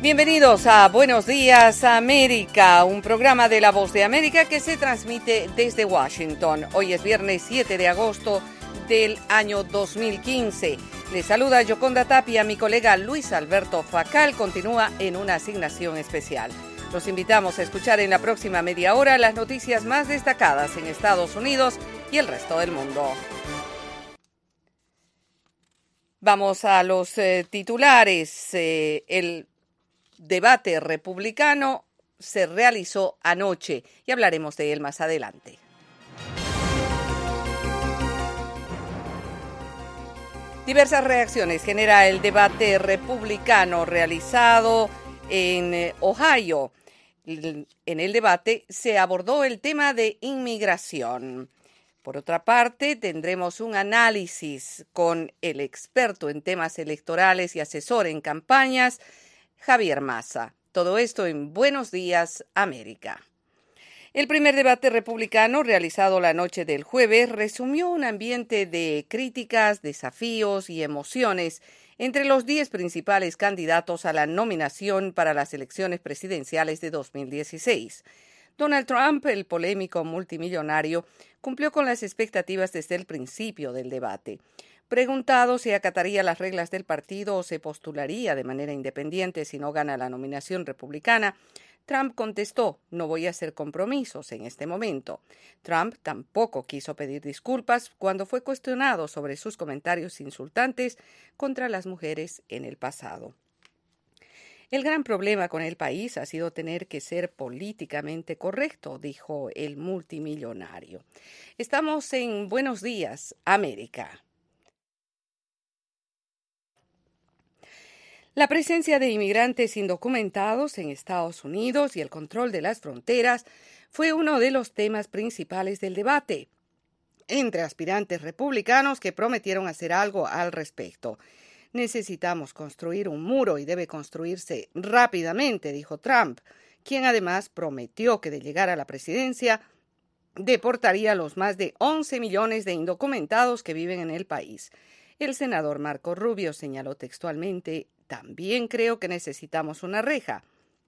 Bienvenidos a Buenos Días América, un programa de La Voz de América que se transmite desde Washington. Hoy es viernes 7 de agosto del año 2015. Les saluda Yoconda Tapia, mi colega Luis Alberto Facal continúa en una asignación especial. Los invitamos a escuchar en la próxima media hora las noticias más destacadas en Estados Unidos y el resto del mundo. Vamos a los titulares. El debate republicano se realizó anoche y hablaremos de él más adelante. Diversas reacciones genera el debate republicano realizado en Ohio. En el debate se abordó el tema de inmigración. Por otra parte, tendremos un análisis con el experto en temas electorales y asesor en campañas, Javier Massa. Todo esto en Buenos Días, América. El primer debate republicano, realizado la noche del jueves, resumió un ambiente de críticas, desafíos y emociones entre los 10 principales candidatos a la nominación para las elecciones presidenciales de 2016. Donald Trump, el polémico multimillonario, cumplió con las expectativas desde el principio del debate. Preguntado si acataría las reglas del partido o se postularía de manera independiente si no gana la nominación republicana, Trump contestó: no voy a hacer compromisos en este momento. Trump tampoco quiso pedir disculpas cuando fue cuestionado sobre sus comentarios insultantes contra las mujeres en el pasado. El gran problema con el país ha sido tener que ser políticamente correcto, dijo el multimillonario. Estamos en Buenos Días, América. La presencia de inmigrantes indocumentados en Estados Unidos y el control de las fronteras fue uno de los temas principales del debate entre aspirantes republicanos que prometieron hacer algo al respecto. Necesitamos construir un muro y debe construirse rápidamente, dijo Trump, quien además prometió que de llegar a la presidencia deportaría a los más de 11 millones de indocumentados que viven en el país. El senador Marco Rubio señaló textualmente: también creo que necesitamos una reja.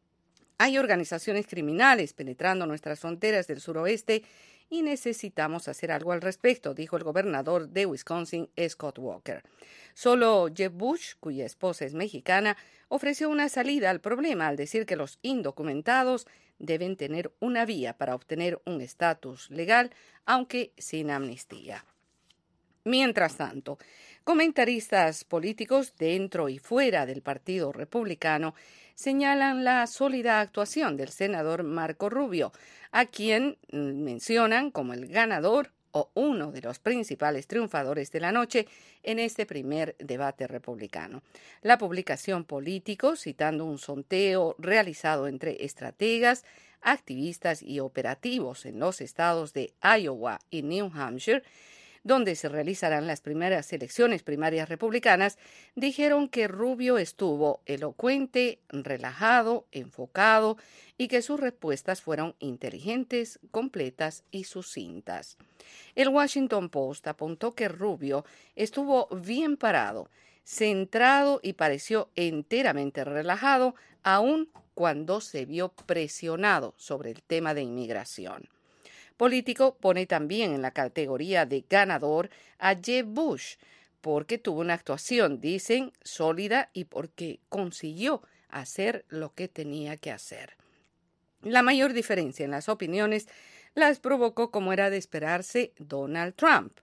Hay organizaciones criminales penetrando nuestras fronteras del suroeste y necesitamos hacer algo al respecto, dijo el gobernador de Wisconsin, Scott Walker. Solo Jeb Bush, cuya esposa es mexicana, ofreció una salida al problema al decir que los indocumentados deben tener una vía para obtener un estatus legal, aunque sin amnistía. Mientras tanto, comentaristas políticos dentro y fuera del Partido Republicano señalan la sólida actuación del senador Marco Rubio, a quien mencionan como el ganador o uno de los principales triunfadores de la noche en este primer debate republicano. La publicación Político, citando un sondeo realizado entre estrategas, activistas y operativos en los estados de Iowa y New Hampshire, donde se realizarán las primeras elecciones primarias republicanas, dijeron que Rubio estuvo elocuente, relajado, enfocado y que sus respuestas fueron inteligentes, completas y sucintas. El Washington Post apuntó que Rubio estuvo bien parado, centrado y pareció enteramente relajado, aun cuando se vio presionado sobre el tema de inmigración. Político pone también en la categoría de ganador a Jeb Bush, porque tuvo una actuación, dicen, sólida y porque consiguió hacer lo que tenía que hacer. La mayor diferencia en las opiniones las provocó, como era de esperarse, Donald Trump.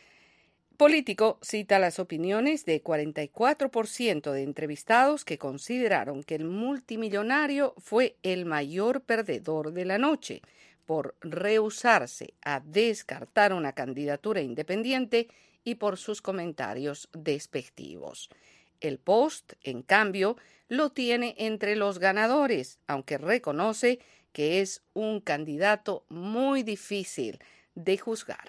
Político cita las opiniones de 44% de entrevistados que consideraron que el multimillonario fue el mayor perdedor de la noche por rehusarse a descartar una candidatura independiente y por sus comentarios despectivos. El Post, en cambio, lo tiene entre los ganadores, aunque reconoce que es un candidato muy difícil de juzgar.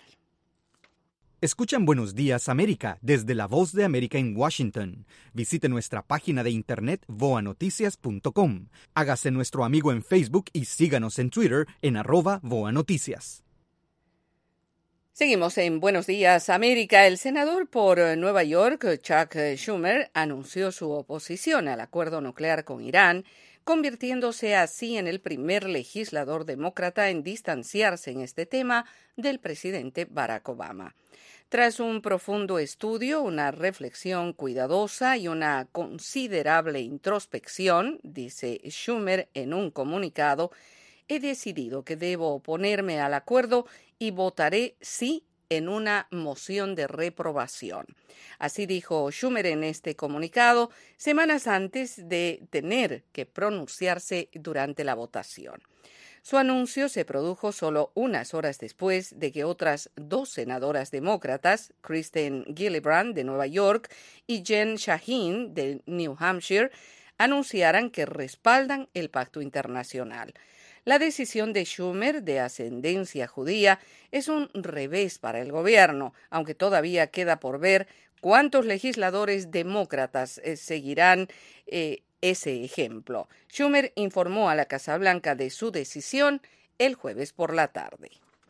Escuchan Buenos Días América desde La Voz de América en Washington. Visite nuestra página de internet voanoticias.com. Hágase nuestro amigo en Facebook y síganos en Twitter en @voanoticias. Seguimos en Buenos Días, América. El senador por Nueva York, Chuck Schumer, anunció su oposición al acuerdo nuclear con Irán, convirtiéndose así en el primer legislador demócrata en distanciarse en este tema del presidente Barack Obama. Tras un profundo estudio, una reflexión cuidadosa y una considerable introspección, dice Schumer en un comunicado, he decidido que debo oponerme al acuerdo y votaré sí en una moción de reprobación. Así dijo Schumer en este comunicado, semanas antes de tener que pronunciarse durante la votación. Su anuncio se produjo solo unas horas después de que otras dos senadoras demócratas, Kristen Gillibrand de Nueva York y Jen Shaheen de New Hampshire, anunciaran que respaldan el pacto internacional. La decisión de Schumer, de ascendencia judía, es un revés para el gobierno, aunque todavía queda por ver cuántos legisladores demócratas seguirán ese ejemplo. Schumer informó a la Casa Blanca de su decisión el jueves por la tarde.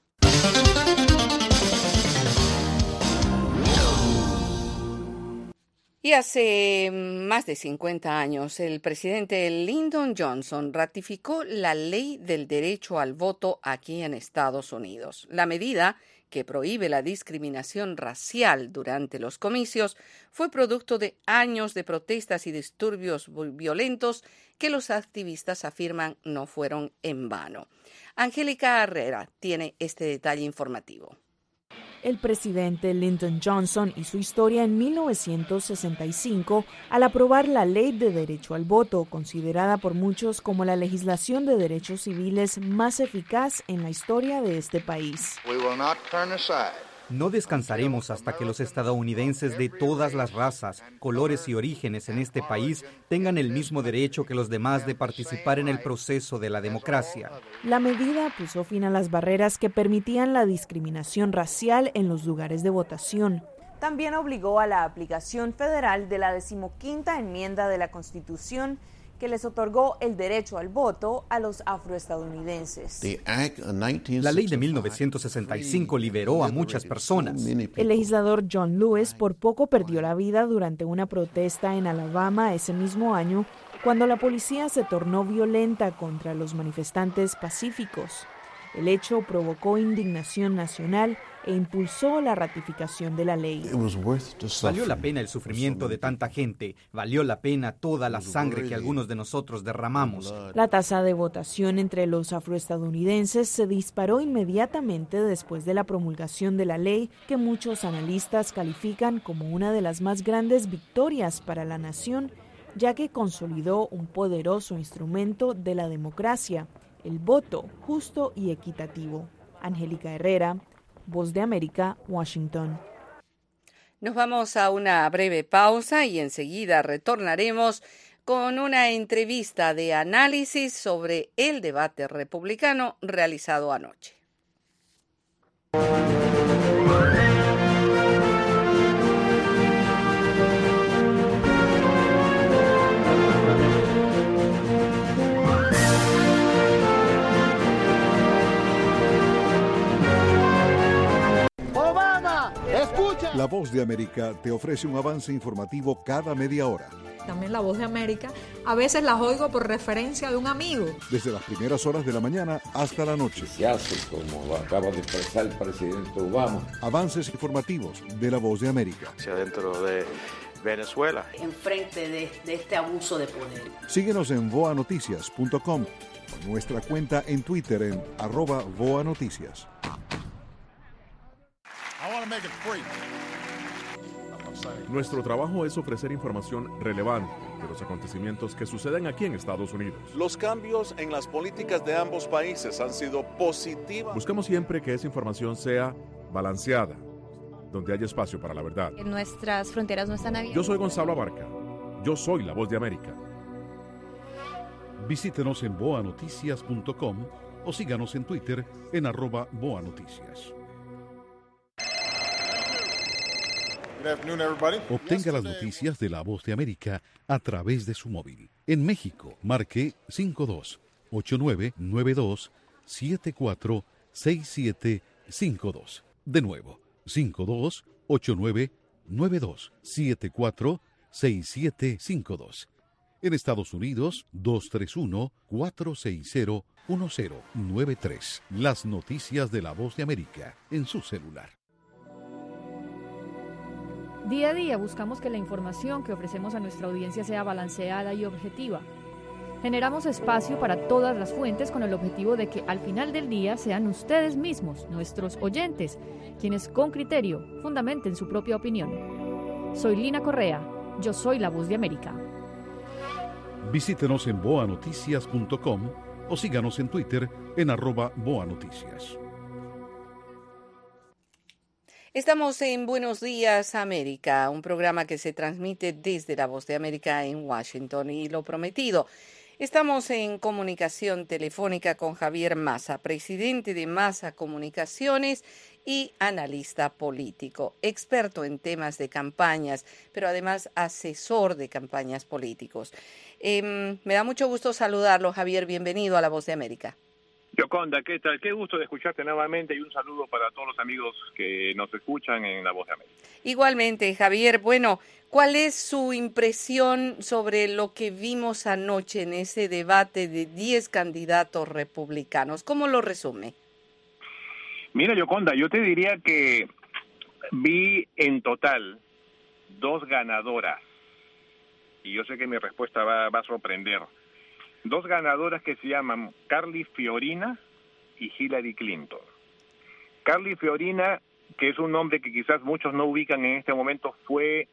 Y hace más de 50 años, el presidente Lyndon Johnson ratificó la ley del derecho al voto aquí en Estados Unidos. La medida, que prohíbe la discriminación racial durante los comicios, fue producto de años de protestas y disturbios violentos que los activistas afirman no fueron en vano. Angélica Herrera tiene este detalle informativo. El presidente Lyndon Johnson y su historia en 1965 al aprobar la Ley de Derecho al Voto, considerada por muchos como la legislación de derechos civiles más eficaz en la historia de este país. No descansaremos hasta que los estadounidenses de todas las razas, colores y orígenes en este país tengan el mismo derecho que los demás de participar en el proceso de la democracia. La medida puso fin a las barreras que permitían la discriminación racial en los lugares de votación. También obligó a la aplicación federal de la 15ª enmienda de la Constitución, que les otorgó el derecho al voto a los afroestadounidenses. La ley de 1965 liberó a muchas personas. El legislador John Lewis por poco perdió la vida durante una protesta en Alabama ese mismo año, cuando la policía se tornó violenta contra los manifestantes pacíficos. El hecho provocó indignación nacional e impulsó la ratificación de la ley. Valió la pena el sufrimiento de tanta gente, valió la pena toda la sangre que algunos de nosotros derramamos. La tasa de votación entre los afroestadounidenses se disparó inmediatamente después de la promulgación de la ley, que muchos analistas califican como una de las más grandes victorias para la nación, ya que consolidó un poderoso instrumento de la democracia, el voto justo y equitativo. Angélica Herrera, Voz de América, Washington. Nos vamos a una breve pausa y enseguida retornaremos con una entrevista de análisis sobre el debate republicano realizado anoche. La Voz de América te ofrece un avance informativo cada media hora. También La Voz de América, a veces las oigo por referencia de un amigo. Desde las primeras horas de la mañana hasta la noche. Se hace, como lo acaba de expresar el presidente Obama. Avances informativos de La Voz de América. Hacia dentro de Venezuela. Enfrente de este abuso de poder. Síguenos en voanoticias.com, con nuestra cuenta en Twitter en @voanoticias. Nuestro trabajo es ofrecer información relevante de los acontecimientos que suceden aquí en Estados Unidos. Los cambios en las políticas de ambos países han sido positivas. Buscamos siempre que esa información sea balanceada, donde haya espacio para la verdad. Nuestras fronteras no están abiertas. Yo soy Gonzalo Abarca. Yo soy La Voz de América. Visítenos en voanoticias.com o síganos en Twitter en @voanoticias. Obtenga las noticias de La Voz de América a través de su móvil. En México, marque 52-8992-746752. De nuevo, 5289-9274-6752. En Estados Unidos, 231-460-1093. Las noticias de La Voz de América en su celular. Día a día buscamos que la información que ofrecemos a nuestra audiencia sea balanceada y objetiva. Generamos espacio para todas las fuentes con el objetivo de que al final del día sean ustedes mismos, nuestros oyentes, quienes con criterio fundamenten su propia opinión. Soy Lina Correa, yo soy La Voz de América. Visítenos en boanoticias.com o síganos en Twitter en @boanoticias. Estamos en Buenos Días América, un programa que se transmite desde La Voz de América en Washington, y lo prometido. Estamos en comunicación telefónica con Javier Massa, presidente de Massa Comunicaciones y analista político, experto en temas de campañas, pero además asesor de campañas políticos. Me da mucho gusto saludarlo, Javier. Bienvenido a La Voz de América. Yoconda, ¿qué tal? Qué gusto de escucharte nuevamente y un saludo para todos los amigos que nos escuchan en La Voz de América. Igualmente, Javier. Bueno, ¿cuál es su impresión sobre lo que vimos anoche en ese debate de 10 candidatos republicanos? ¿Cómo lo resume? Mira, Yoconda, yo te diría que vi en total 2 ganadoras, y yo sé que mi respuesta va a sorprender. 2 ganadoras que se llaman Carly Fiorina y Hillary Clinton. Carly Fiorina, que es un nombre que quizás muchos no ubican en este momento, fue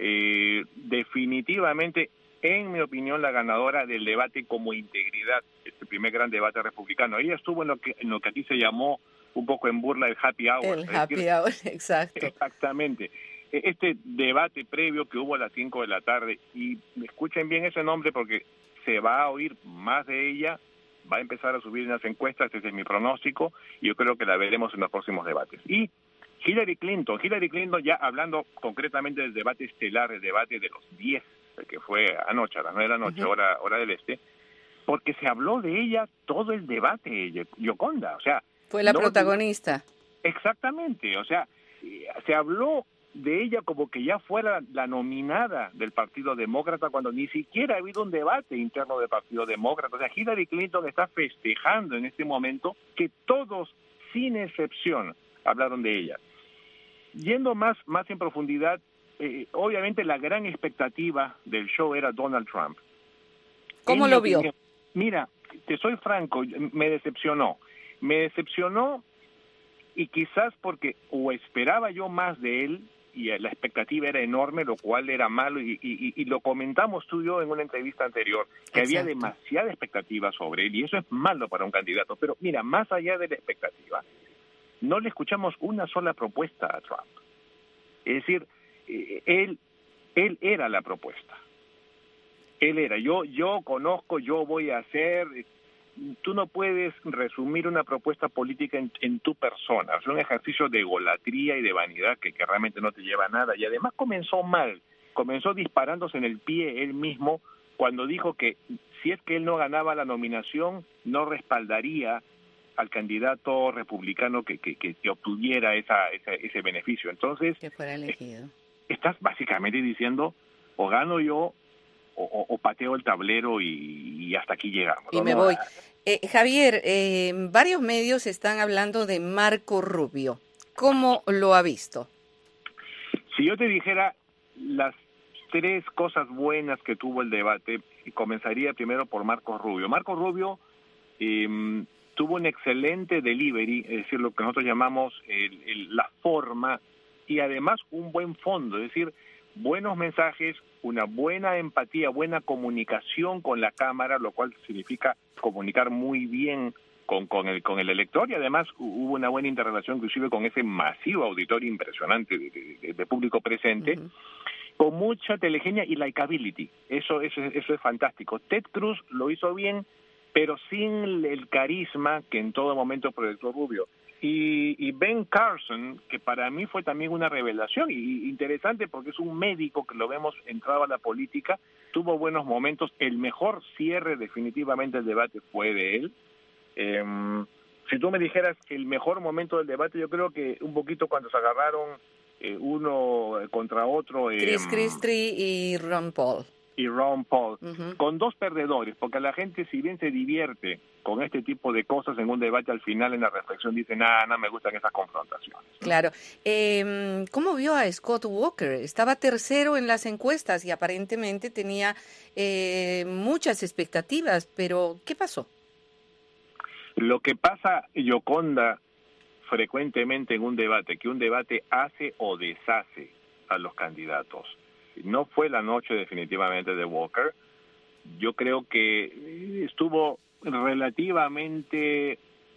definitivamente, en mi opinión, la ganadora del debate como integridad, este primer gran debate republicano. Ella estuvo en lo que aquí se llamó un poco en burla el happy hour. El happy hour, exacto. Exactamente. Este debate previo que hubo a las 5 de la tarde, y escuchen bien ese nombre porque se va a oír más de ella, va a empezar a subir en las encuestas, ese es mi pronóstico, y yo creo que la veremos en los próximos debates. Y Hillary Clinton ya hablando concretamente del debate estelar, el debate de los 10, el que fue anoche, a las 9 de la noche, hora del este, porque se habló de ella todo el debate, Yoconda, o sea... Fue la protagonista. Exactamente, o sea, se habló de ella como que ya fuera la nominada del Partido Demócrata, cuando ni siquiera ha habido un debate interno del Partido Demócrata. O sea, Hillary Clinton está festejando en este momento que todos, sin excepción, hablaron de ella. Yendo más en profundidad, obviamente la gran expectativa del show era Donald Trump. ¿Cómo lo vio? Mira, te soy franco, me decepcionó. Y quizás porque o esperaba yo más de él, y la expectativa era enorme, lo cual era malo, y lo comentamos tú y yo en una entrevista anterior, que Exacto. Había demasiada expectativa sobre él, y eso es malo para un candidato. Pero mira, más allá de la expectativa, no le escuchamos una sola propuesta a Trump. Es decir, él era la propuesta. Él era, yo conozco, yo voy a hacer... Tú no puedes resumir una propuesta política en tu persona. Es un ejercicio de egolatría y de vanidad que realmente no te lleva a nada. Y además comenzó mal. Comenzó disparándose en el pie él mismo cuando dijo que si es que él no ganaba la nominación, no respaldaría al candidato republicano que obtuviera ese beneficio. Entonces, que fuera elegido. Estás básicamente diciendo, o gano yo, o pateo el tablero y hasta aquí llegamos. Y me voy. Javier, varios medios están hablando de Marco Rubio. ¿Cómo lo ha visto? Si yo te dijera las 3 cosas buenas que tuvo el debate, comenzaría primero por Marco Rubio. Marco Rubio tuvo un excelente delivery, es decir, lo que nosotros llamamos la forma, y además un buen fondo, es decir, buenos mensajes, una buena empatía, buena comunicación con la Cámara, lo cual significa comunicar muy bien con el elector, y además hubo una buena interrelación inclusive con ese masivo auditorio impresionante de público presente, con mucha telegenia y likability. Eso es fantástico. Ted Cruz lo hizo bien, pero sin el carisma que en todo momento proyectó Rubio. Y Ben Carson, que para mí fue también una revelación, y interesante porque es un médico que lo vemos entrado a la política, tuvo buenos momentos. El mejor cierre definitivamente del debate fue de él. Si tú me dijeras el mejor momento del debate, yo creo que un poquito cuando se agarraron uno contra otro. Chris Christie y Ron Paul. Con dos perdedores, porque la gente, si bien se divierte con este tipo de cosas en un debate, al final en la reflexión dice, no me gustan esas confrontaciones. Claro. ¿Cómo vio a Scott Walker? Estaba tercero en las encuestas y aparentemente tenía muchas expectativas, pero ¿qué pasó? Lo que pasa, Yoconda, frecuentemente en un debate, que un debate hace o deshace a los candidatos. No fue la noche definitivamente de Walker. Yo creo que estuvo relativamente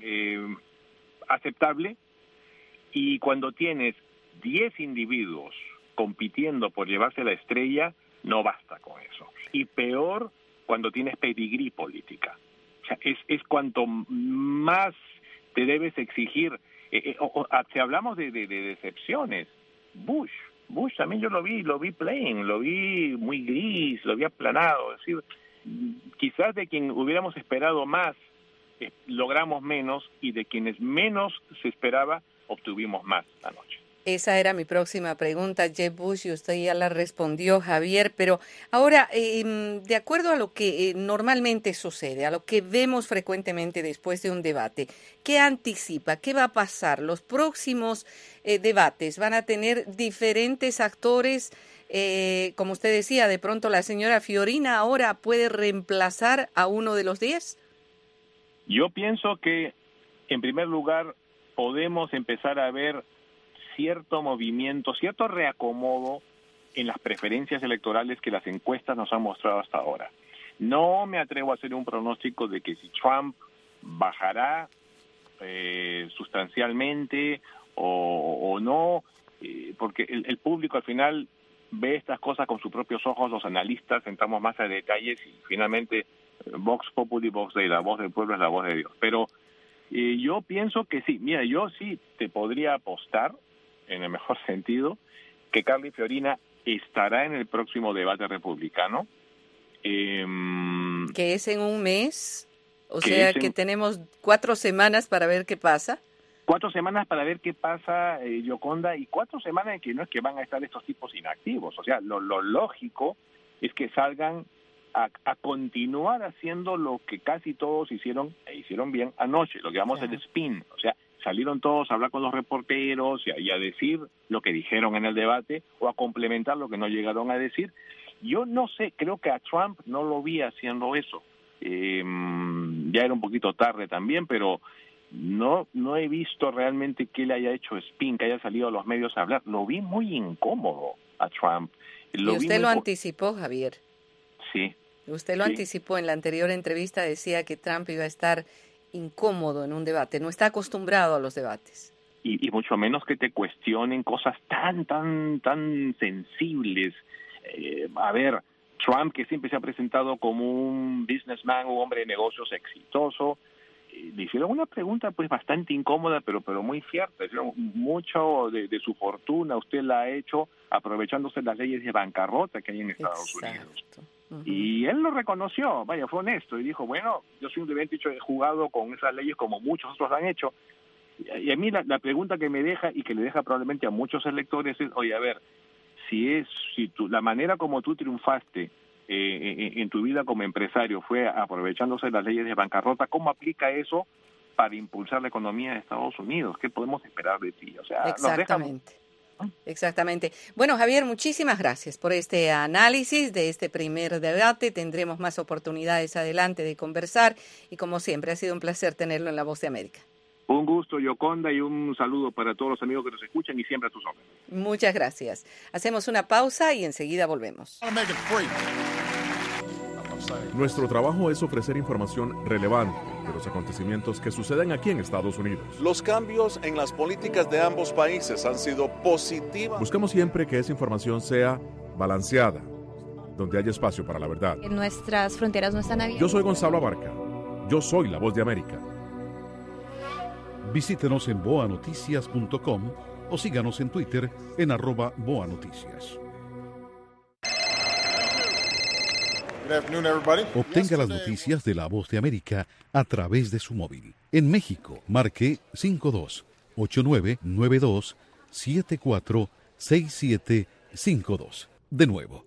aceptable, y cuando tienes 10 individuos compitiendo por llevarse la estrella, no basta con eso. Y peor cuando tienes pedigrí política. O sea, es cuanto más te debes exigir. Si hablamos de decepciones, Bush también yo lo vi plain, lo vi muy gris, lo vi aplanado. Es decir, quizás de quien hubiéramos esperado más, logramos menos, y de quienes menos se esperaba, obtuvimos más anoche. Esa era mi próxima pregunta, Jeb Bush, y usted ya la respondió, Javier, pero ahora, de acuerdo a lo que normalmente sucede, a lo que vemos frecuentemente después de un debate, ¿qué anticipa? ¿Qué va a pasar? ¿Los próximos debates van a tener diferentes actores? Como usted decía, de pronto la señora Fiorina ahora puede reemplazar a uno de los 10. Yo pienso que, en primer lugar, podemos empezar a ver cierto movimiento, cierto reacomodo en las preferencias electorales que las encuestas nos han mostrado hasta ahora. No me atrevo a hacer un pronóstico de que si Trump bajará sustancialmente o no, porque el público al final ve estas cosas con sus propios ojos, los analistas entramos más a detalles y finalmente Vox Populi, Vox Dei, la voz del pueblo es la voz de Dios. Pero yo pienso que sí, mira, yo sí te podría apostar, en el mejor sentido, que Carly Fiorina estará en el próximo debate republicano. Que es en un mes, o sea que tenemos 4 semanas para ver qué pasa. 4 semanas para ver qué pasa, Yoconda, y 4 semanas en que no es que van a estar estos tipos inactivos. O sea, lo lógico es que salgan a continuar haciendo lo que casi todos hicieron bien anoche, lo que llamamos el spin. O sea, salieron todos a hablar con los reporteros y a decir lo que dijeron en el debate o a complementar lo que no llegaron a decir. Yo no sé, creo que a Trump no lo vi haciendo eso. Ya era un poquito tarde también, pero no he visto realmente que él haya hecho spin, que haya salido a los medios a hablar. Lo vi muy incómodo a Trump. Y usted lo anticipó, Javier. Sí. Usted lo anticipó en la anterior entrevista, decía que Trump iba a estar incómodo en un debate, no está acostumbrado a los debates. Y mucho menos que te cuestionen cosas tan sensibles. A ver, Trump, que siempre se ha presentado como un businessman, un hombre de negocios exitoso, le hicieron una pregunta pues bastante incómoda, pero muy cierta. Mucho de su fortuna usted la ha hecho aprovechándose de las leyes de bancarrota que hay en Estados Unidos. Uh-huh. Y él lo reconoció, vaya, fue honesto y dijo, bueno, yo simplemente he jugado con esas leyes como muchos otros han hecho. Y a mí la pregunta que me deja y que le deja probablemente a muchos electores es, oye, a ver, la manera como tú triunfaste en tu vida como empresario fue aprovechándose de las leyes de bancarrota, ¿cómo aplica eso para impulsar la economía de Estados Unidos? ¿Qué podemos esperar de ti? O sea, Exactamente. Bueno, Javier, muchísimas gracias por este análisis de este primer debate. Tendremos más oportunidades adelante de conversar y, como siempre, ha sido un placer tenerlo en La Voz de América. Un gusto, Yoconda, y un saludo para todos los amigos que nos escuchan y siempre a tus órdenes. Muchas gracias. Hacemos una pausa y enseguida volvemos. Nuestro trabajo es ofrecer información relevante de los acontecimientos que suceden aquí en Estados Unidos. Los cambios en las políticas de ambos países han sido positivos. Buscamos siempre que esa información sea balanceada, donde haya espacio para la verdad. Nuestras fronteras no están abiertas. Yo soy Gonzalo Abarca. Yo soy La Voz de América. Visítenos en boanoticias.com o síganos en Twitter en @boanoticias. Obtenga las noticias de La Voz de América a través de su móvil. En México, marque 52-8992-746752. De nuevo,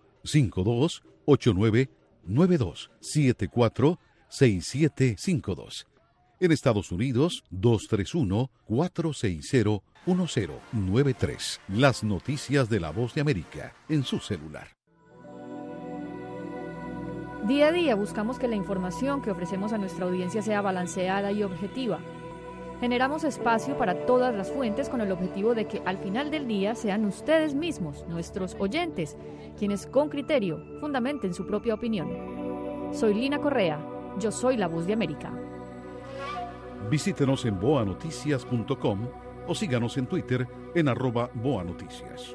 52-8992-746752. En Estados Unidos, 231-460-1093. Las noticias de La Voz de América en su celular. Día a día buscamos que la información que ofrecemos a nuestra audiencia sea balanceada y objetiva. Generamos espacio para todas las fuentes con el objetivo de que al final del día sean ustedes mismos, nuestros oyentes, quienes con criterio fundamenten su propia opinión. Soy Lina Correa, yo soy La Voz de América. Visítenos en boanoticias.com o síganos en Twitter en @boanoticias.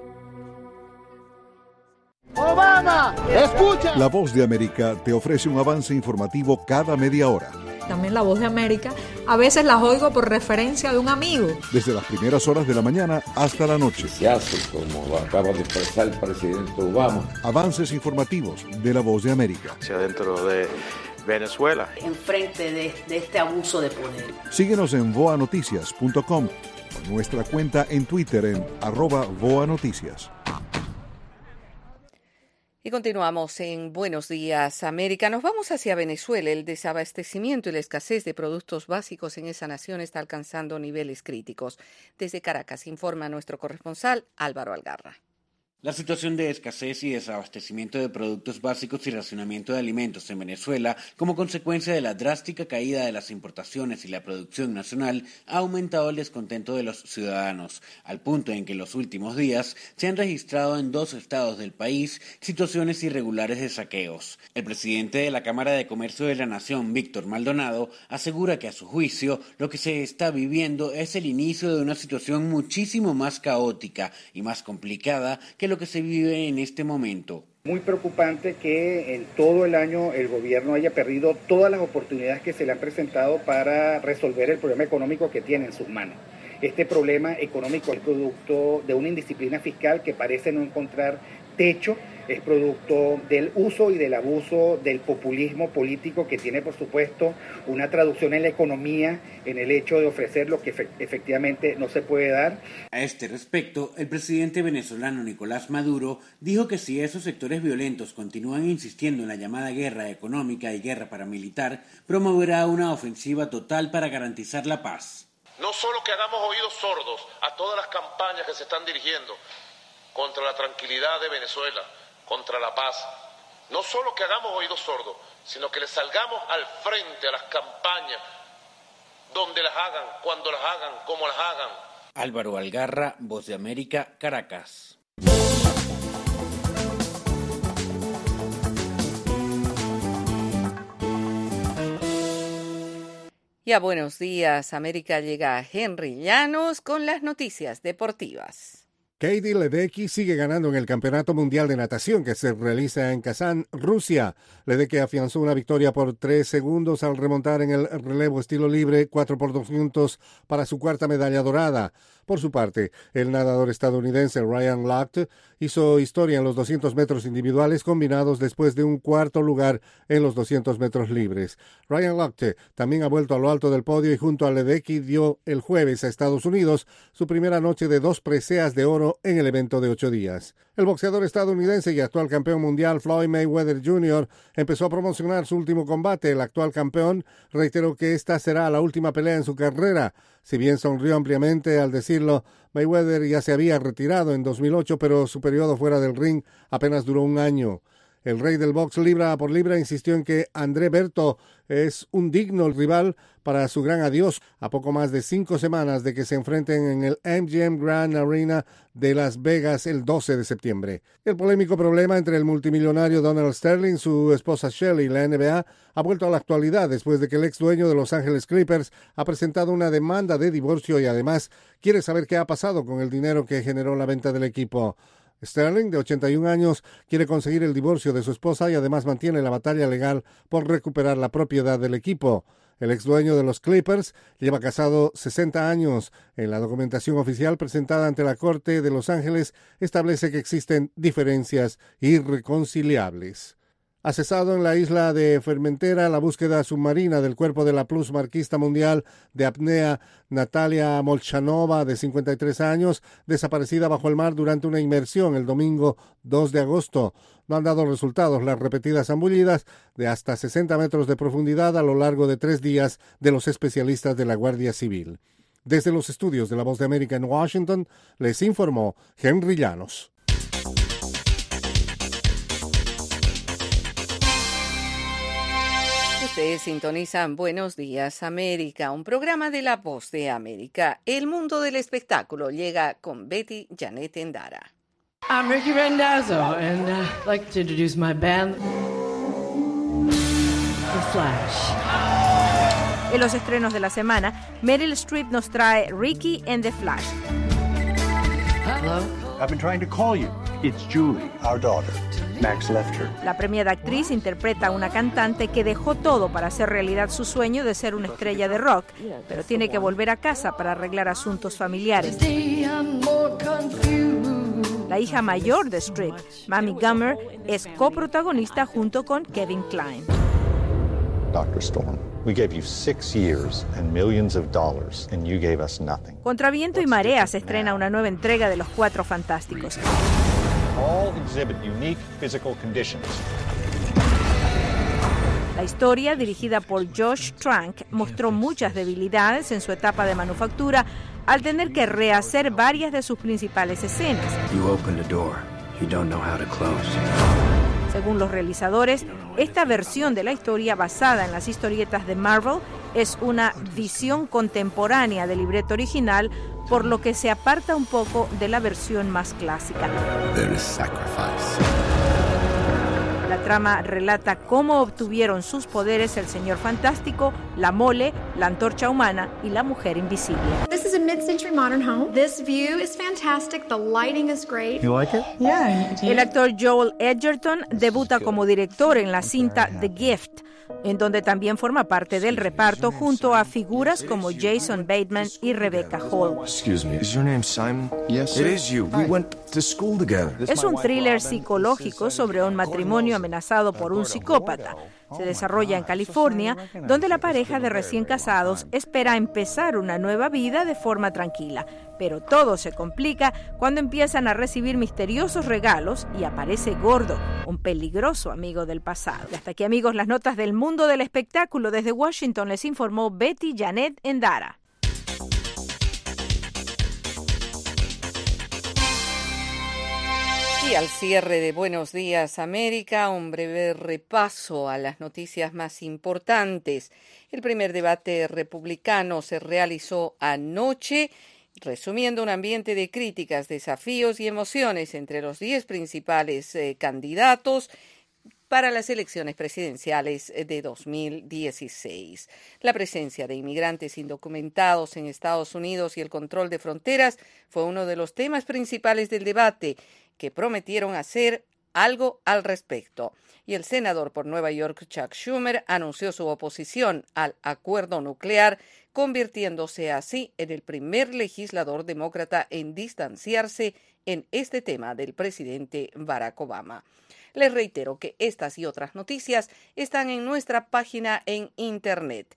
Obama, escucha. La Voz de América te ofrece un avance informativo cada media hora. También La Voz de América, a veces las oigo por referencia de un amigo. Desde las primeras horas de la mañana hasta la noche. Se hace como lo acaba de expresar el presidente Obama. Avances informativos de La Voz de América. Hacia dentro de Venezuela. Enfrente de este abuso de poder. Síguenos en boanoticias.com, nuestra cuenta en Twitter en @boanoticias. Y continuamos en Buenos Días, América. Nos vamos hacia Venezuela. El desabastecimiento y la escasez de productos básicos en esa nación está alcanzando niveles críticos. Desde Caracas informa nuestro corresponsal Álvaro Algarra. La situación de escasez y desabastecimiento de productos básicos y racionamiento de alimentos en Venezuela, como consecuencia de la drástica caída de las importaciones y la producción nacional, ha aumentado el descontento de los ciudadanos, al punto en que en los últimos días se han registrado en 2 estados del país situaciones irregulares de saqueos. El presidente de la Cámara de Comercio de la Nación, Víctor Maldonado, asegura que a su juicio lo que se está viviendo es el inicio de una situación muchísimo más caótica y más complicada que lo que se vive en este momento. Muy preocupante que en todo el año el gobierno haya perdido todas las oportunidades que se le han presentado para resolver el problema económico que tiene en sus manos. Este problema económico es producto de una indisciplina fiscal que parece no encontrar techo, es producto del uso y del abuso del populismo político que tiene, por supuesto, una traducción en la economía, en el hecho de ofrecer lo que efectivamente no se puede dar. A este respecto, el presidente venezolano Nicolás Maduro dijo que si esos sectores violentos continúan insistiendo en la llamada guerra económica y guerra paramilitar, promoverá una ofensiva total para garantizar la paz. No solo que hagamos oídos sordos a todas las campañas que se están dirigiendo contra la tranquilidad de Venezuela, contra la paz, no solo que hagamos oídos sordos, sino que le salgamos al frente a las campañas, donde las hagan, cuando las hagan, cómo las hagan. Álvaro Algarra, Voz de América, Caracas. Y a Buenos Días, América llega Henry Llanos con las noticias deportivas. Katie Ledecky sigue ganando en el Campeonato Mundial de Natación que se realiza en Kazán, Rusia. Ledecky afianzó una victoria por 3 segundos al remontar en el relevo estilo libre 4x200 para su 4ª medalla dorada. Por su parte, el nadador estadounidense Ryan Lochte hizo historia en los 200 metros individuales combinados después de un 4º lugar en los 200 metros libres. Ryan Lochte también ha vuelto a lo alto del podio y junto a Ledecky dio el jueves a Estados Unidos su primera noche de 2 preseas de oro en el evento de 8 días. El boxeador estadounidense y actual campeón mundial Floyd Mayweather Jr. empezó a promocionar su último combate. El actual campeón reiteró que esta será la última pelea en su carrera. Si bien sonrió ampliamente al decirlo, Mayweather ya se había retirado en 2008, pero su periodo fuera del ring apenas duró 1 año. El rey del box libra por libra insistió en que André Berto es un digno rival para su gran adiós a poco más de 5 semanas de que se enfrenten en el MGM Grand Arena de Las Vegas el 12 de septiembre. El polémico problema entre el multimillonario Donald Sterling, su esposa Shelley y la NBA ha vuelto a la actualidad después de que el ex dueño de Los Ángeles Clippers ha presentado una demanda de divorcio y además quiere saber qué ha pasado con el dinero que generó la venta del equipo. Sterling, de 81 años, quiere conseguir el divorcio de su esposa y además mantiene la batalla legal por recuperar la propiedad del equipo. El ex dueño de los Clippers lleva casado 60 años. En la documentación oficial presentada ante la Corte de Los Ángeles establece que existen diferencias irreconciliables. Ha cesado en la isla de Formentera la búsqueda submarina del cuerpo de la plusmarquista mundial de apnea Natalia Molchanova, de 53 años, desaparecida bajo el mar durante una inmersión el domingo 2 de agosto. No han dado resultados las repetidas zambullidas de hasta 60 metros de profundidad a lo largo de 3 días de los especialistas de la Guardia Civil. Desde los estudios de La Voz de América en Washington, les informó Henry Llanos. Ustedes sintonizan Buenos Días América, un programa de La Voz de América. El mundo del espectáculo llega con Betty Janet Endara. I'm Ricky Randazzo, and I'd like to introduce my band, The Flash. En los estrenos de la semana, Meryl Streep nos trae Ricky and the Flash. Hello? I've been trying to call you. It's Julie, our daughter. Max left her. La premiada actriz interpreta a una cantante que dejó todo para hacer realidad su sueño de ser una estrella de rock, pero tiene que volver a casa para arreglar asuntos familiares. La hija mayor de Streep, Mamie Gummer, es coprotagonista junto con Kevin Kline. Dr. Storm, we gave you 6 years and millions of dollars, and you gave us nothing. Contra viento y marea se estrena una nueva entrega de Los Cuatro Fantásticos. All exhibit unique physical conditions. La historia, dirigida por Josh Trank, mostró muchas debilidades en su etapa de manufactura al tener que rehacer varias de sus principales escenas. You opened a door you don't know how to close. Según los realizadores, esta versión de la historia, basada en las historietas de Marvel, es una visión contemporánea del libreto original, por lo que se aparta un poco de la versión más clásica. There is sacrifice. La trama relata cómo obtuvieron sus poderes el Señor Fantástico, la Mole, la Antorcha Humana y la Mujer Invisible. This is a mid-century modern home. This view is fantastic. The lighting is great. You like it? Yeah. El actor Joel Edgerton debuta como director en la cinta The Gift, en donde también forma parte del reparto junto a figuras como Jason Bateman y Rebecca Hall. Excuse me, is your name Simon? Yes, it is you. We went to school together. Es un thriller psicológico sobre un matrimonio amenazado por un psicópata. Se desarrolla en California, donde la pareja de recién casados espera empezar una nueva vida de forma tranquila. Pero todo se complica cuando empiezan a recibir misteriosos regalos y aparece Gordo, un peligroso amigo del pasado. Y hasta aquí, amigos, las notas del mundo del espectáculo. Desde Washington les informó Betty Janet Endara. Y al cierre de Buenos Días América, un breve repaso a las noticias más importantes. El primer debate republicano se realizó anoche, resumiendo un ambiente de críticas, desafíos y emociones entre los 10 principales candidatos para las elecciones presidenciales de 2016. La presencia de inmigrantes indocumentados en Estados Unidos y el control de fronteras fue uno de los temas principales del debate, que prometieron hacer algo al respecto. Y el senador por Nueva York, Chuck Schumer, anunció su oposición al acuerdo nuclear, convirtiéndose así en el primer legislador demócrata en distanciarse en este tema del presidente Barack Obama. Les reitero que estas y otras noticias están en nuestra página en internet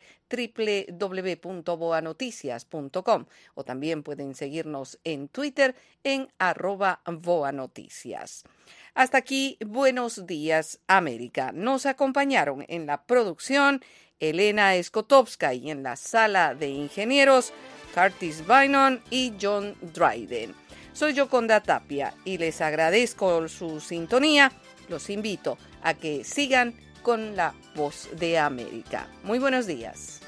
www.voanoticias.com, o también pueden seguirnos en Twitter en @voanoticias. Hasta aquí, Buenos Días América. Nos acompañaron en la producción Elena Skotowska y en la sala de ingenieros Curtis Bynum y John Dryden. Soy Yoconda Tapia y les agradezco su sintonía. Los invito a que sigan con La Voz de América. Muy buenos días.